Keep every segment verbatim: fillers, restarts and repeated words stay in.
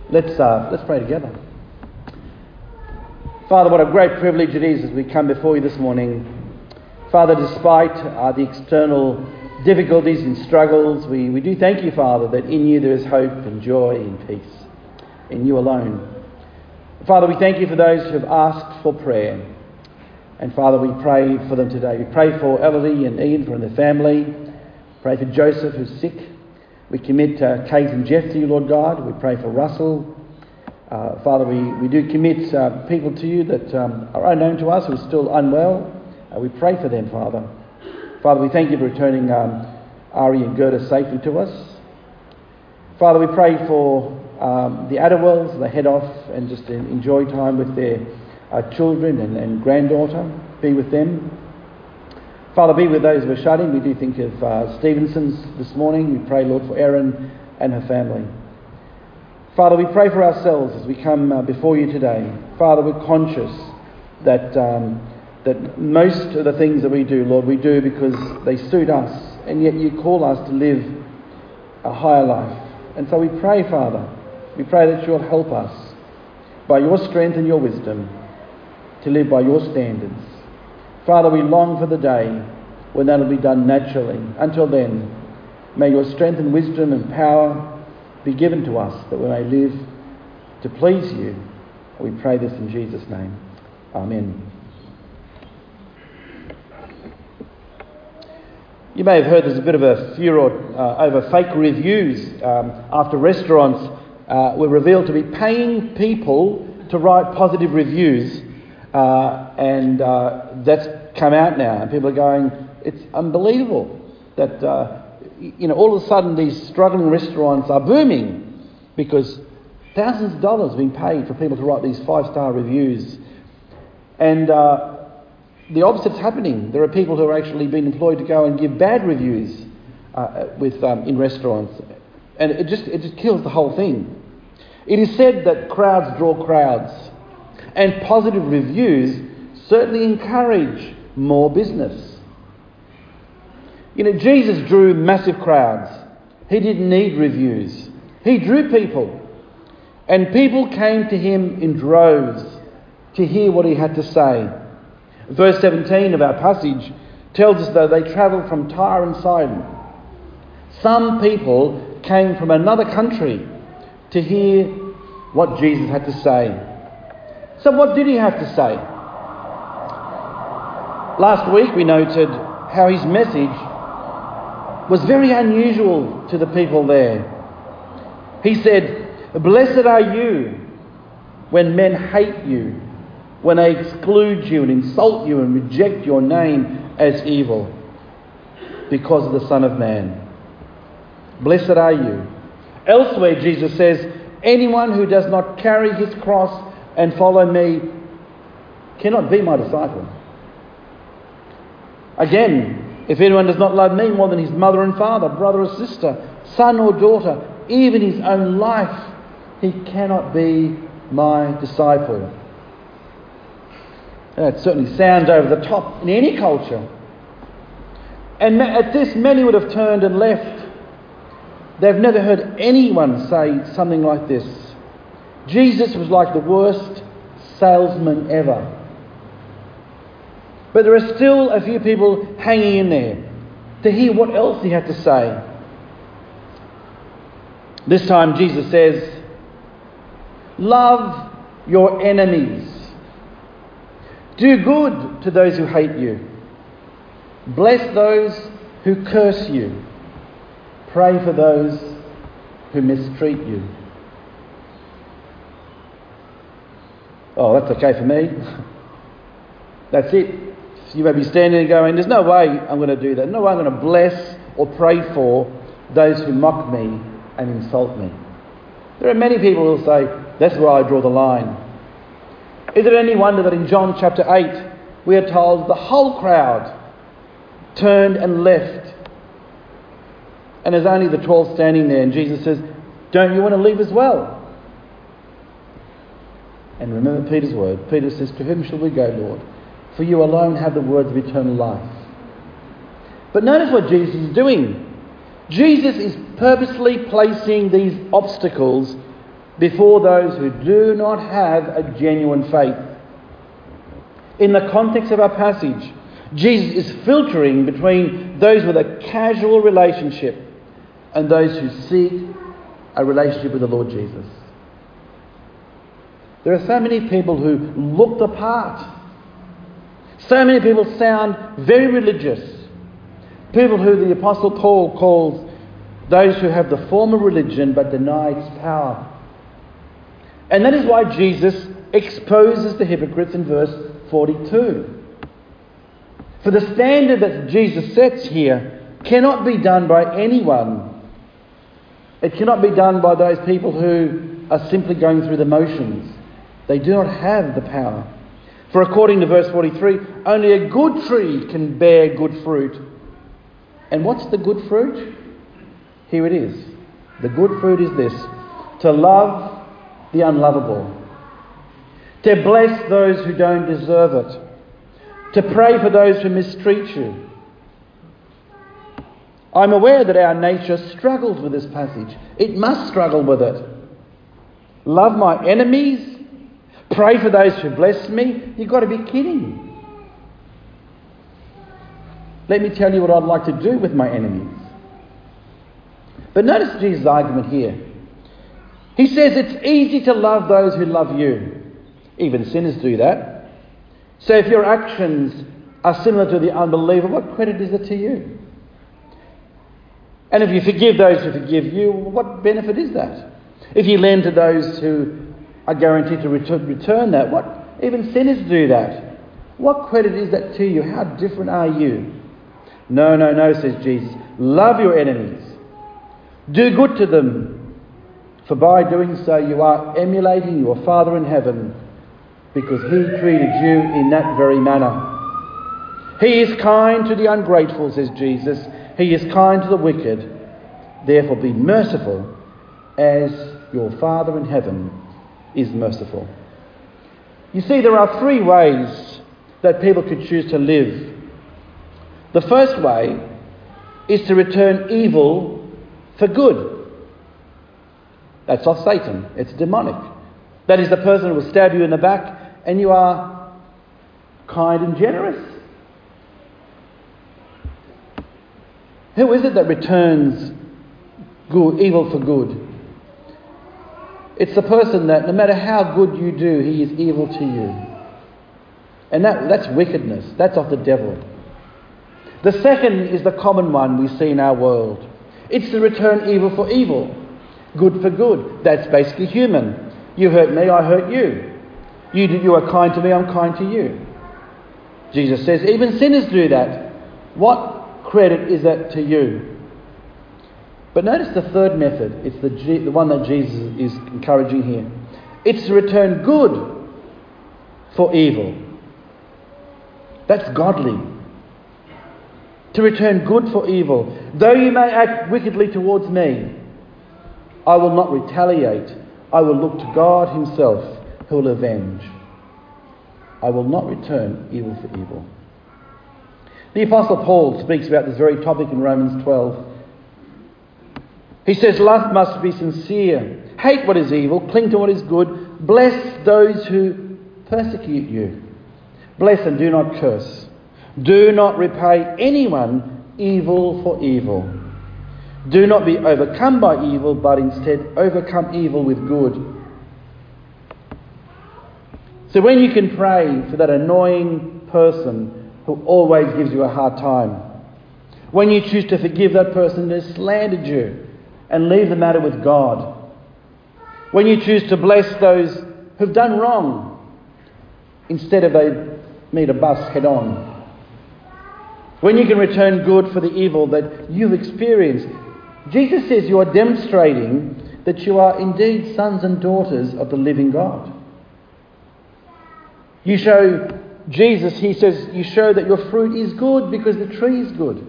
Let's uh, let's pray together. Father, what a great privilege it is as we come before you this morning. Father, despite uh, the external difficulties and struggles, we, we do thank you, Father, that in you there is hope and joy and peace, in you alone. Father, we thank you for those who have asked for prayer. And Father, we pray for them today. We pray for Elodie and Ian, for their family. Pray for Joseph, who's sick. We commit uh, Kate and Jeff to you, Lord God. We pray for Russell. Uh, Father, we, we do commit uh, people to you that um, are unknown to us, who are still unwell. Uh, we pray for them, Father. Father, we thank you for returning um, Ari and Gerda safely to us. Father, we pray for um, the Adderwells. They head off and just enjoy time with their uh, children and, and granddaughter. Be with them. Father, be with those who are shut in. We do think of uh, Stevenson's this morning. We pray, Lord, for Erin and her family. Father, we pray for ourselves as we come uh, before you today. Father, we're conscious that um, that most of the things that we do, Lord, we do because they suit us, and yet you call us to live a higher life. And so we pray, Father, we pray that you'll help us by your strength and your wisdom to live by your standards. Father, we long for the day when that will be done naturally. Until then, may your strength and wisdom and power be given to us that we may live to please you. We pray this in Jesus' name. Amen. You may have heard there's a bit of a furor uh, over fake reviews um, after restaurants uh, were revealed to be paying people to write positive reviews. Uh, and uh, that's come out now, and people are going, it's unbelievable that, uh, you know, all of a sudden these struggling restaurants are booming because thousands of dollars are being paid for people to write these five-star reviews. And uh, the opposite's happening. There are people who are actually being employed to go and give bad reviews uh, with um, in restaurants. And it just it just kills the whole thing. It is said that crowds draw crowds. And positive reviews certainly encourage more business. You know, Jesus drew massive crowds. He didn't need reviews. He drew people. And people came to him in droves to hear what he had to say. Verse seventeen of our passage tells us that they travelled from Tyre and Sidon. Some people came from another country to hear what Jesus had to say. So what did he have to say? Last week we noted how his message was very unusual to the people there. He said, "Blessed are you when men hate you, when they exclude you and insult you and reject your name as evil because of the Son of Man. Blessed are you." Elsewhere Jesus says, "Anyone who does not carry his cross and follow me cannot be my disciple." Again, if anyone does not love me more than his mother and father, brother or sister, son or daughter, even his own life, he cannot be my disciple. That certainly sounds over the top in any culture. And at this, many would have turned and left. They've never heard anyone say something like this. Jesus was like the worst salesman ever. But there are still a few people hanging in there to hear what else he had to say. This time Jesus says, "Love your enemies. Do good to those who hate you. Bless those who curse you. Pray for those who mistreat you." Oh, that's okay for me. That's it. You may be standing and going, "There's no way I'm going to do that. No way I'm going to bless or pray for those who mock me and insult me." There are many people who will say, "That's where I draw the line." Is it any wonder that in John chapter eight, we are told the whole crowd turned and left, and there's only the twelve standing there, and Jesus says, "Don't you want to leave as well?" And remember Peter's word. Peter says, "To whom shall we go, Lord? For you alone have the words of eternal life." But notice what Jesus is doing. Jesus is purposely placing these obstacles before those who do not have a genuine faith. In the context of our passage, Jesus is filtering between those with a casual relationship and those who seek a relationship with the Lord Jesus. There are so many people who look the part. So many people sound very religious. People who the Apostle Paul calls those who have the form of religion but deny its power. And that is why Jesus exposes the hypocrites in verse forty-two. For the standard that Jesus sets here cannot be done by anyone. It cannot be done by those people who are simply going through the motions. They do not have the power. For according to verse forty-three, only a good tree can bear good fruit. And what's the good fruit? Here it is. The good fruit is this: to love the unlovable, to bless those who don't deserve it, to pray for those who mistreat you. I'm aware that our nature struggles with this passage. It must struggle with it. Love my enemies, pray for those who bless me. You've got to be kidding. Let me tell you what I'd like to do with my enemies. But notice Jesus' argument here. He says it's easy to love those who love you. Even sinners do that. So if your actions are similar to the unbeliever, what credit is it to you? And if you forgive those who forgive you, what benefit is that? If you lend to those who are guaranteed to return that, what? Even sinners do that. What credit is that to you? How different are you? No, no, no, says Jesus. Love your enemies. Do good to them. For by doing so you are emulating your Father in heaven, because he treated you in that very manner. He is kind to the ungrateful, says Jesus. He is kind to the wicked. Therefore be merciful as your Father in heaven is merciful. You see, there are three ways that people could choose to live. The first way is to return evil for good. That's of Satan. It's demonic. That is the person who will stab you in the back and you are kind and generous. Who is it that returns good, evil for good? It's the person that no matter how good you do, he is evil to you. And that, that's wickedness. That's of the devil. The second is the common one we see in our world. It's to return evil for evil, good for good. That's basically human. You hurt me, I hurt you. You, you are kind to me, I'm kind to you. Jesus says even sinners do that. What credit is that to you? But notice the third method. It's the, the one that Jesus is encouraging here. It's to return good for evil. That's godly. To return good for evil. Though you may act wickedly towards me, I will not retaliate. I will look to God himself who will avenge. I will not return evil for evil. The Apostle Paul speaks about this very topic in Romans twelve. He says, love must be sincere. Hate what is evil. Cling to what is good. Bless those who persecute you. Bless and do not curse. Do not repay anyone evil for evil. Do not be overcome by evil, but instead overcome evil with good. So when you can pray for that annoying person who always gives you a hard time, when you choose to forgive that person who has slandered you and leave the matter with God, when you choose to bless those who've done wrong instead of they meet a bus head on, when you can return good for the evil that you've experienced, Jesus says you are demonstrating that you are indeed sons and daughters of the living God. You show, Jesus, he says, you show that your fruit is good because the tree is good.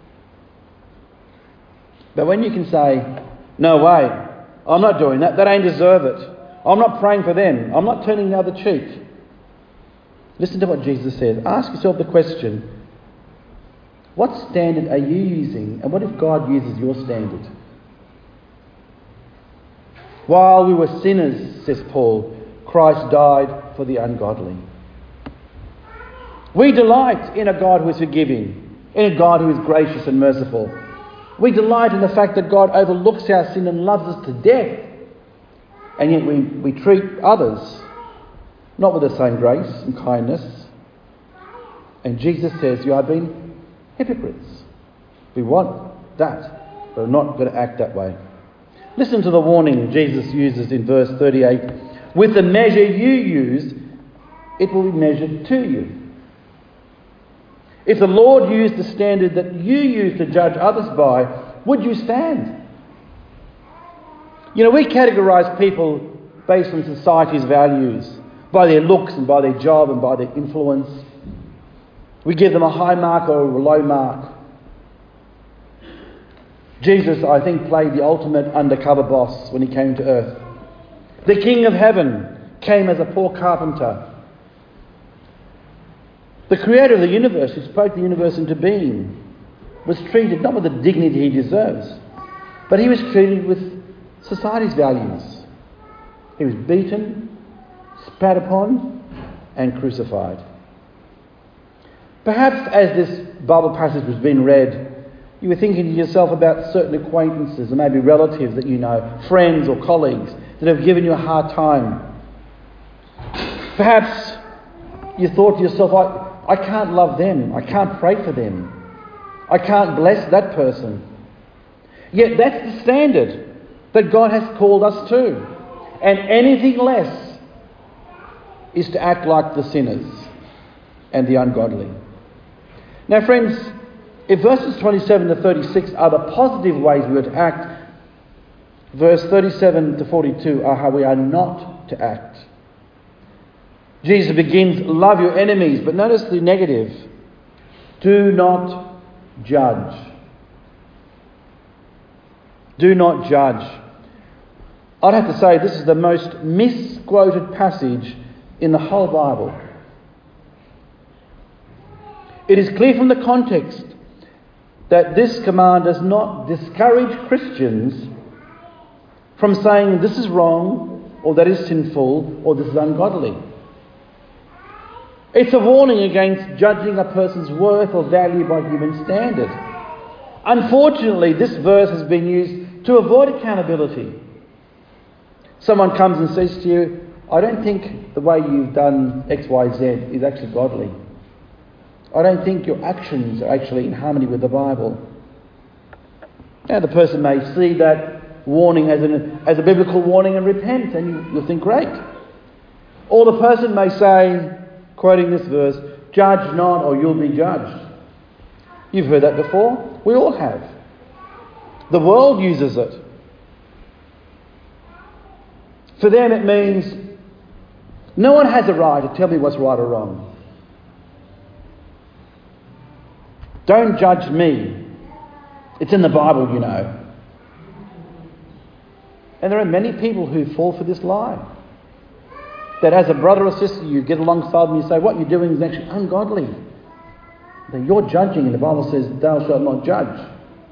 But when you can say, no way, I'm not doing that, they don't deserve it. I'm not praying for them. I'm not turning the other cheek. Listen to what Jesus says. Ask yourself the question, what standard are you using, and what if God uses your standard? While we were sinners, says Paul, Christ died for the ungodly. We delight in a God who is forgiving, in a God who is gracious and merciful. We delight in the fact that God overlooks our sin and loves us to death. And yet we, we treat others not with the same grace and kindness. And Jesus says, you are being hypocrites. We want that, but we're not going to act that way. Listen to the warning Jesus uses in verse thirty-eight. With the measure you use, it will be measured to you. If the Lord used the standard that you use to judge others by, would you stand? You know, we categorise people based on society's values, by their looks and by their job and by their influence. We give them a high mark or a low mark. Jesus, I think, played the ultimate undercover boss when he came to earth. The King of Heaven came as a poor carpenter. The creator of the universe, who spoke the universe into being, was treated not with the dignity he deserves, but he was treated with society's values. He was beaten, spat upon, and crucified. Perhaps as this Bible passage was being read, you were thinking to yourself about certain acquaintances or maybe relatives that you know, friends or colleagues that have given you a hard time. Perhaps you thought to yourself, I, I can't love them. I can't pray for them. I can't bless that person. Yet that's the standard that God has called us to. And anything less is to act like the sinners and the ungodly. Now, friends, if verses twenty-seven to thirty-six are the positive ways we are to act, verse thirty-seven to forty-two are how we are not to act. Jesus begins, love your enemies, but notice the negative. Do not judge. Do not judge. I'd have to say this is the most misquoted passage in the whole Bible. It is clear from the context that this command does not discourage Christians from saying this is wrong, or that is sinful, or this is ungodly. It's a warning against judging a person's worth or value by human standard. Unfortunately, this verse has been used to avoid accountability. Someone comes and says to you, I don't think the way you've done X, Y, Z is actually godly. I don't think your actions are actually in harmony with the Bible. Now, the person may see that warning as, an, as a biblical warning and repent, and you, you'll think, great. Or the person may say, quoting this verse, judge not or you'll be judged. You've heard that before. We all have. The world uses it. For them it means no one has a right to tell me what's right or wrong. Don't judge me. It's in the Bible, you know. And there are many people who fall for this lie. That as a brother or sister, you get alongside them and you say, what you're doing is actually ungodly. That you're judging, and the Bible says, thou shalt not judge.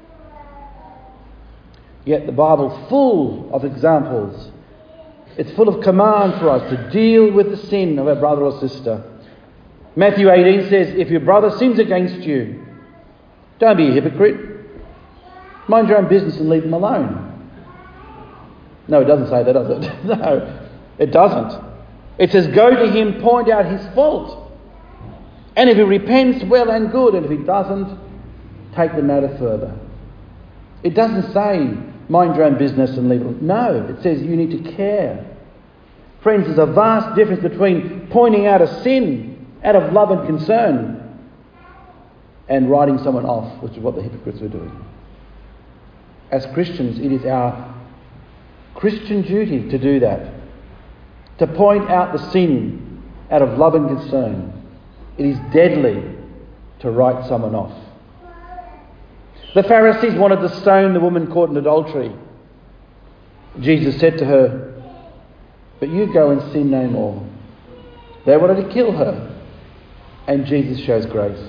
Yet the Bible's full of examples. It's full of command for us to deal with the sin of our brother or sister. Matthew eighteen says, if your brother sins against you, don't be a hypocrite. Mind your own business and leave them alone. No, it doesn't say that, does it? No, it doesn't. It says, go to him, point out his fault. And if he repents, well and good. And if he doesn't, take the matter further. It doesn't say, mind your own business and leave it. No, it says you need to care. Friends, there's a vast difference between pointing out a sin out of love and concern and writing someone off, which is what the hypocrites were doing. As Christians, it is our Christian duty to do that. To point out the sin out of love and concern. It is deadly to write someone off. The Pharisees wanted to stone the woman caught in adultery. Jesus said to her, but you go and sin no more. They wanted to kill her. And Jesus shows grace.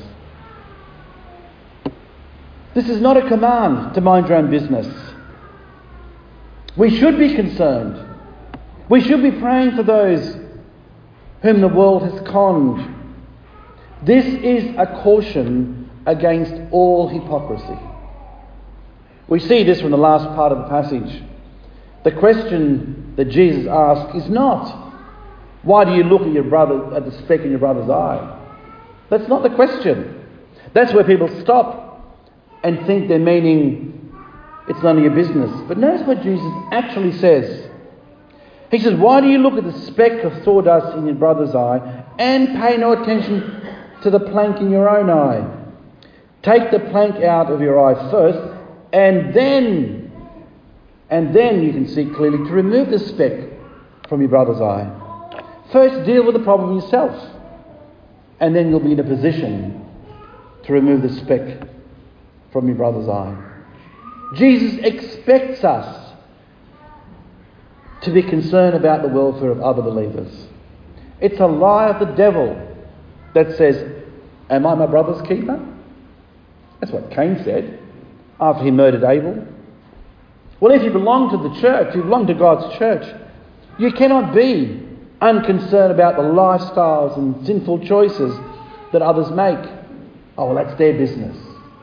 This is not a command to mind your own business. We should be concerned. We should be praying for those whom the world has conned. This is a caution against all hypocrisy. We see this from the last part of the passage. The question that Jesus asks is not, why do you look at your brother, at the speck in your brother's eye? That's not the question. That's where people stop and think they're meaning it's none of your business. But notice what Jesus actually says. He says, why do you look at the speck of sawdust in your brother's eye and pay no attention to the plank in your own eye? Take the plank out of your eye first, and then, and then you can see clearly to remove the speck from your brother's eye. First, deal with the problem yourself, and then you'll be in a position to remove the speck from your brother's eye. Jesus expects us to be concerned about the welfare of other believers. It's a lie of the devil that says, am I my brother's keeper? That's what Cain said after he murdered Abel. Well, if you belong to the church, you belong to God's church, you cannot be unconcerned about the lifestyles and sinful choices that others make. Oh, well, that's their business.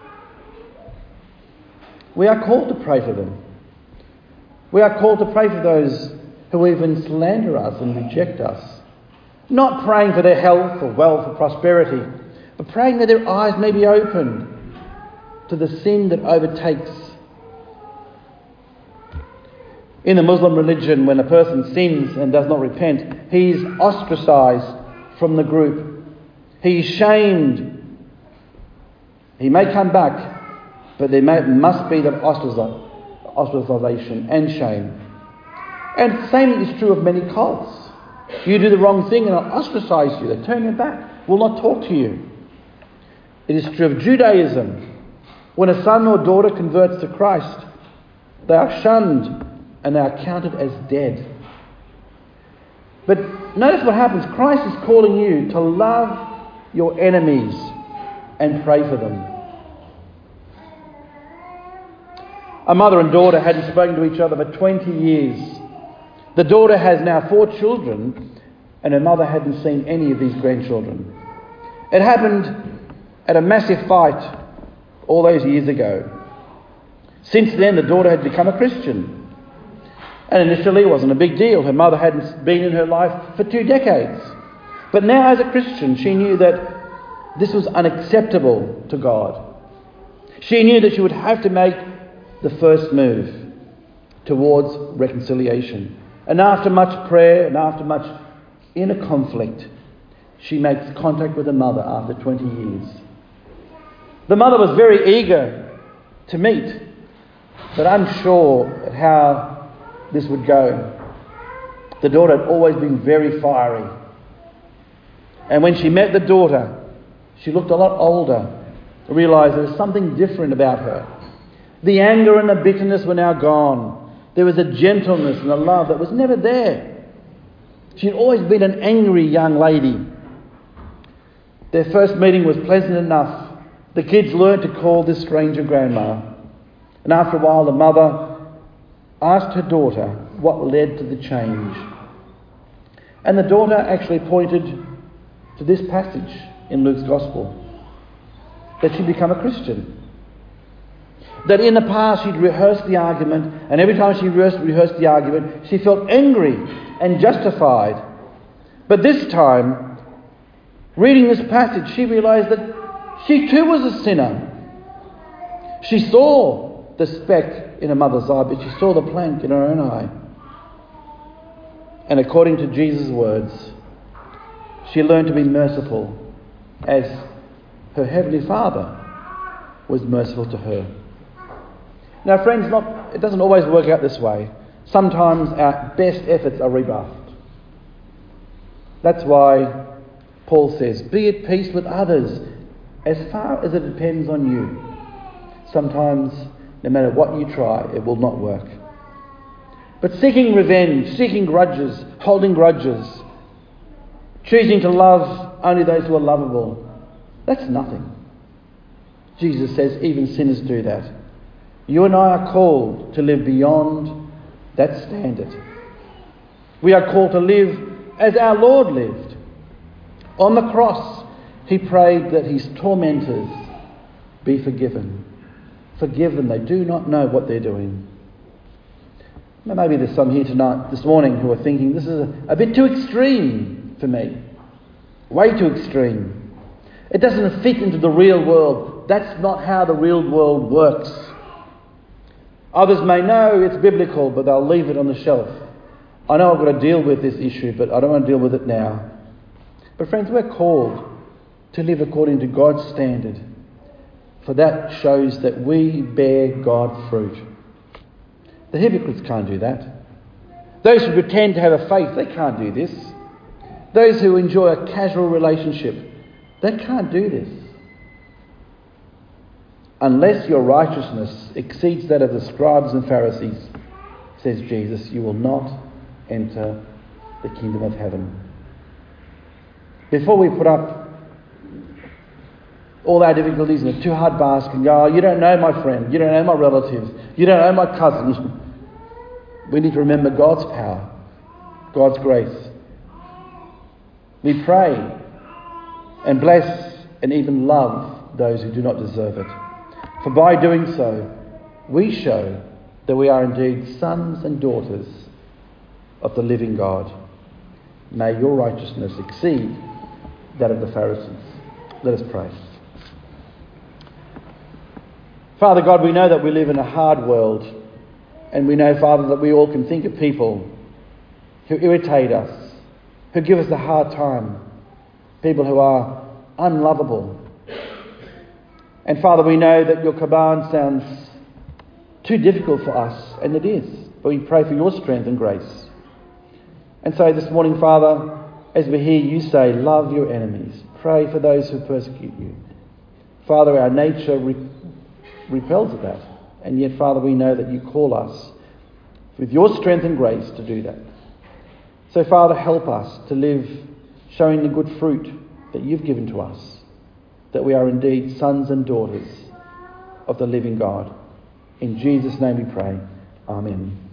We are called to pray for them. We are called to pray for those who even slander us and reject us. Not praying for their health or wealth or prosperity, but praying that their eyes may be opened to the sin that overtakes. In the Muslim religion, when a person sins and does not repent, he is ostracised from the group. He is shamed. He may come back, but there may, must be that ostracism. Ostracization and shame. And the same is true of many cults. You do the wrong thing and they'll ostracize you. They turn your back, will not talk to you. It is true of Judaism. When a son or daughter converts to Christ, they are shunned and they are counted as dead. But notice what happens. Christ is calling you to love your enemies and pray for them. A mother and daughter hadn't spoken to each other for twenty years. The daughter has now four children, and her mother hadn't seen any of these grandchildren. It happened at a massive fight all those years ago. Since then, the daughter had become a Christian. And initially, it wasn't a big deal. Her mother hadn't been in her life for two decades. But now, as a Christian, she knew that this was unacceptable to God. She knew that she would have to make the first move towards reconciliation. And after much prayer and after much inner conflict, she makes contact with her mother after twenty years. The mother was very eager to meet, but unsure at how this would go. The daughter had always been very fiery. And when she met the daughter, she looked a lot older, realised there was something different about her. The anger and the bitterness were now gone. There was a gentleness and a love that was never there. She'd always been an angry young lady. Their first meeting was pleasant enough. The kids learned to call this stranger grandma. And after a while, the mother asked her daughter what led to the change. And the daughter actually pointed to this passage in Luke's Gospel, that she'd become a Christian. That in the past she'd rehearsed the argument, and every time she rehearsed, rehearsed the argument, she felt angry and justified. But this time, reading this passage, she realised that she too was a sinner. She saw the speck in her mother's eye, but she saw the plank in her own eye. And according to Jesus' words, she learned to be merciful as her Heavenly Father was merciful to her. Now, friends, not, it doesn't always work out this way. Sometimes our best efforts are rebuffed. That's why Paul says, be at peace with others as far as it depends on you. Sometimes, no matter what you try, it will not work. But seeking revenge, seeking grudges, holding grudges, choosing to love only those who are lovable, that's nothing. Jesus says even sinners do that. You and I are called to live beyond that standard. We are called to live as our Lord lived. On the cross, he prayed that his tormentors be forgiven. Forgive them, they do not know what they're doing. Now, maybe there's some here tonight, this morning, who are thinking, this is a, a bit too extreme for me. Way too extreme. It doesn't fit into the real world. That's not how the real world works. Others may know it's biblical, but they'll leave it on the shelf. I know I've got to deal with this issue, but I don't want to deal with it now. But friends, we're called to live according to God's standard. For that shows that we bear God fruit. The hypocrites can't do that. Those who pretend to have a faith, they can't do this. Those who enjoy a casual relationship, they can't do this. Unless your righteousness exceeds that of the scribes and Pharisees, says Jesus, you will not enter the kingdom of heaven. Before we put up all our difficulties in a too hard basket and go, oh, you don't know my friend, you don't know my relatives, you don't know my cousin. We need to remember God's power, God's grace. We pray and bless and even love those who do not deserve it. For by doing so, we show that we are indeed sons and daughters of the living God. May your righteousness exceed that of the Pharisees. Let us pray. Father God, we know that we live in a hard world, and we know, Father, that we all can think of people who irritate us, who give us a hard time, people who are unlovable. And Father, we know that your command sounds too difficult for us, and it is, but we pray for your strength and grace. And so this morning, Father, as we hear you say, love your enemies, pray for those who persecute you. Father, our nature re- repels at that. And yet, Father, we know that you call us with your strength and grace to do that. So, Father, help us to live showing the good fruit that you've given to us, that we are indeed sons and daughters of the living God. In Jesus' name we pray. Amen.